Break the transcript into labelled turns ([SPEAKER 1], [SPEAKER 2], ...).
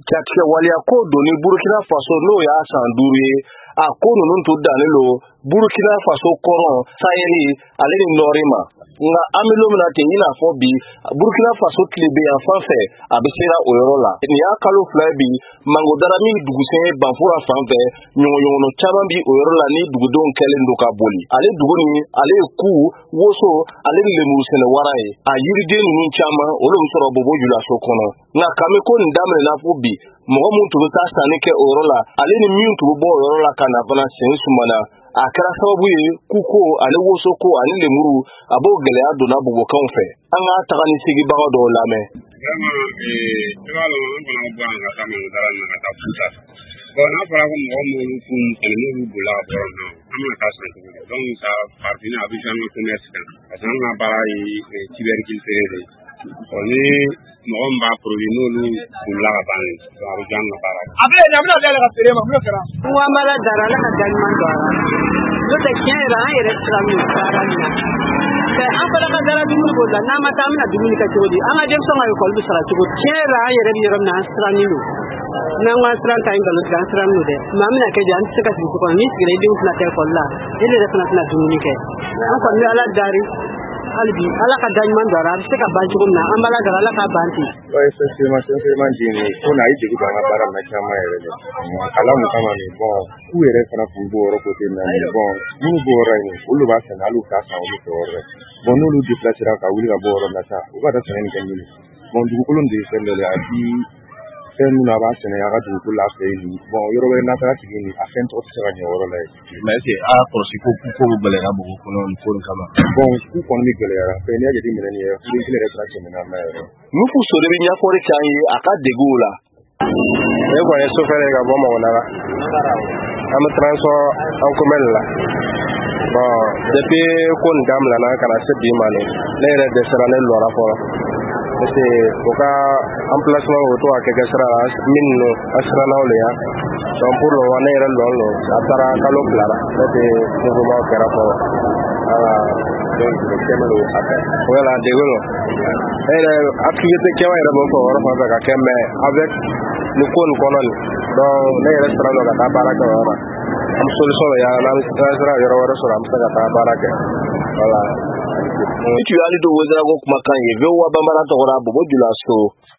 [SPEAKER 1] Cakisɛ waliya ko doni Burkina Faso n'o y'a san 5 ye a ko ninnu tun dannen lo Burkina Faso kɔnɔ Saheli ale ni nɔɔri ma nka an bɛ don min na ten i n'a fɔ bi Burkina Faso tile bɛ yan fan fɛ a bɛ sera o yɔrɔ la nin y'a kalo 2 bi Mangodarami dugusɛn Banfura fan fɛ ɲɔgɔn caman bi o yɔrɔ la ni dugudenw kɛlen do ka boli ale dugu ni ale ye ku woso ale ni lemuru sɛnɛ wara ye a yiriden ninnu caman olu bɛ sɔrɔ Bobo Julaso kɔnɔ nka kami ko nin daminɛna fo bi mɔgɔ mun tun bɛ taa sanni kɛ o yɔrɔ la ale ni min tun bɛ bɔ o yɔrɔ la ka na fana sen sumana a kɛra sababu ye kuko ani wosoko ani lemuru a b'o gɛlɛya donna bobokanw fɛ an ka taga ni segibaga dɔw lamɛn
[SPEAKER 2] n'a fɔra ko mɔgɔ minnu kun n'olu bolila ka bɔ an bɛna taa san cogo di donc ça partie a bɛ jamais commerce kan parce que an ka baara ye cyberculture de ni mɔgɔ min b'a produit n'olu bolila ka ban a bɛ an ka baara
[SPEAKER 3] a bɛ da ka feere ma n'o kɛra
[SPEAKER 4] ko an b'a la dara ala ka daɲuman don a la n'o tɛ tiɲɛ yɛrɛ an yɛrɛ sira min baara min na an fana ka dara dumuni b'o la n'an ma taa an bɛna dumuni kɛ cogo di an ka denmisɛnw ka ekɔli bɛ sara cogo di tiɲɛ yɛrɛ an yɛrɛ bɛ yɔrɔ min na an sirannen don n'an ko an siran ta in nkalon tigɛ an sirannen don dɛ mɛ an bɛna kɛ jɔ an tɛ se ka sigi so kɔnɔ n'i sigira i denw tɛna taa ekɔli la e yɛrɛ fana tɛna dumuni kɛ an kɔni bɛ ala dari hali bi ala ka daɲuman don a la a bɛ se ka ban cogo min na an b'a la dara ala k'a ban ten.
[SPEAKER 2] sincèrement di nin ko n'a ye degun don an ka baara la caman yɛrɛ de ala mun kama nin k'u yɛrɛ fana kun b'o yɔrɔ côté na minnu b'o yɔrɔ in olu b'a sɛnɛ hali u t'a san olu fɛ yɔrɔ dɛ n'olu déplacera ka wuli ka bɔ yɔrɔ la sa u ka taa sɛnɛ nin kɛ ɲini dugukolo de ye fɛn dɔ de a bi fɛn minnu a b'a sɛnɛ a ka dugukolo la fɛ yen yɔrɔ wɛrɛ n'a taara sigi nin a fɛn tɔgɔ tɛ se ka ɲɛ yɔrɔ la yen
[SPEAKER 1] mais est-ce que a kɔlɔsi ko bɛ gɛlɛya bogo kɔnɔ nin ko nin kama
[SPEAKER 2] ku kɔni bɛ gɛlɛyara fɛn n'i y'a jateminɛ nin ye furu kelen yɛrɛ taara cɛmina ma yɛrɛ
[SPEAKER 1] Nufu so de bɛ ɲɛfɔli k'an ye a ka degun la
[SPEAKER 2] ne kɔni ye sofɛrɛ ka bɔ Mangodaga an bɛ transport en commun la depuis ko nin daminɛna ka na se bi ma ne yɛrɛ dɛsɛra ne lɔra fɔlɔ parce que u ka emplacement o to ka kɛ sira la minnu a sirannaw le ya donc pour le moment ne yɛrɛ lɔn lo a taara kalo 2 la ne tɛ mouvement kɛra fɔlɔ voilà donc kɛmɛ lo a fɛ voilà degun lo ne yɛrɛ activité kɛwa yɛrɛ b'o fɔ o yɔrɔ fan fɛ ka kɛ mais avec ni ko nin kɔnɔ nin donc ne yɛrɛ sira lo ka taa baara kɛ o yɔrɔ la an bɛ solution dɔ y'ala n'an sera yɔrɔ wɛrɛ sɔrɔ an bɛ se ka taa baara kɛ voilà
[SPEAKER 1] Itu ali do wezara ko kumakan ye vewa bambara tɔgɔra Bobo Julaso